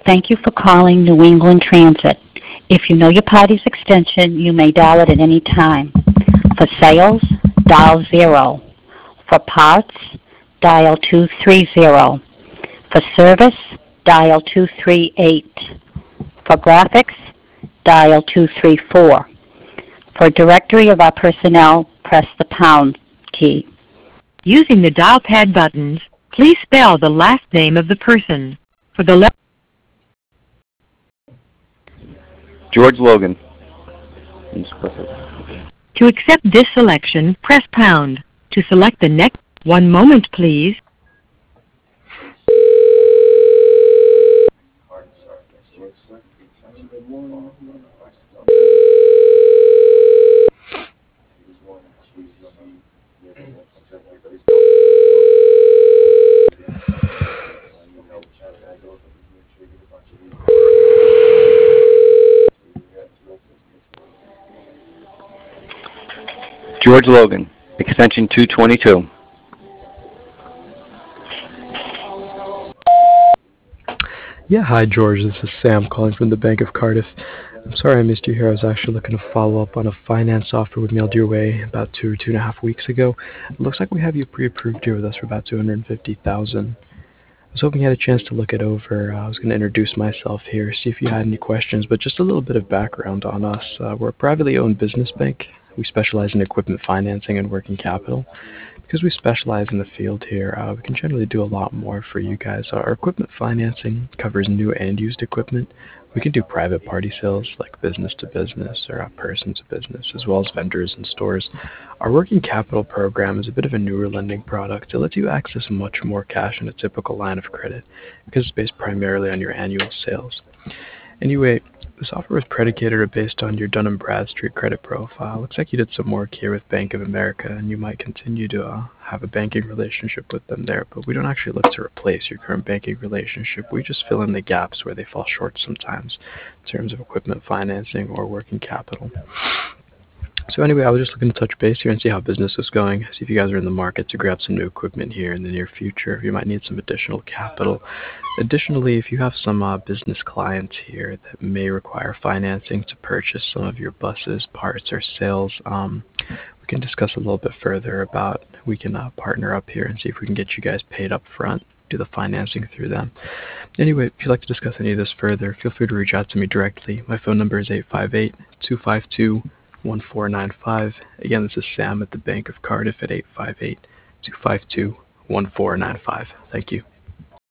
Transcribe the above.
Thank you for calling New England Transit. If you know your party's extension, you may dial it at any time. For sales, dial 0. For parts, dial 230. For service, dial 238. For graphics, dial 234. For a directory of our personnel, press the pound key. Using the dial pad buttons, please spell the last name of the person. For the George Logan. To accept this selection, press pound. To select the next, one moment please. George Logan, extension 222. Yeah, hi George, this is Sam calling from the Bank of Cardiff. I'm sorry I missed you here. I was actually looking to follow up on a finance offer we mailed your way about 2.5 weeks ago. It looks like we have you pre-approved here with us for about $250,000. I was hoping you had a chance to look it over. I was going to introduce myself here, see if you had any questions, but just a little bit of background on us. We're a privately owned business bank. We specialize in equipment financing and working capital. Because we specialize in the field here, we can generally do a lot more for you guys. Our equipment financing covers new and used equipment. We can do private party sales like business to business or person to business, as well as vendors and stores. Our working capital program is a bit of a newer lending product. It lets you access much more cash than a typical line of credit because it's based primarily on your annual sales. Anyway, this offer was predicated or based on your Dun & Bradstreet credit profile. Looks like you did some work here with Bank of America, and you might continue to have a banking relationship with them there, but we don't actually look to replace your current banking relationship. We just fill in the gaps where they fall short sometimes in terms of equipment financing or working capital. So anyway, I was just looking to touch base here and see how business is going, see if you guys are in the market to grab some new equipment here in the near future, if you might need some additional capital. Additionally, if you have some business clients here that may require financing to purchase some of your buses, parts, or sales, we can discuss a little bit further about we can partner up here and see if we can get you guys paid up front, do the financing through them. Anyway, if you'd like to discuss any of this further, feel free to reach out to me directly. My phone number is 858-252-1495. Again, this is Sam at the Bank of Cardiff at 858-252-1495. Thank you.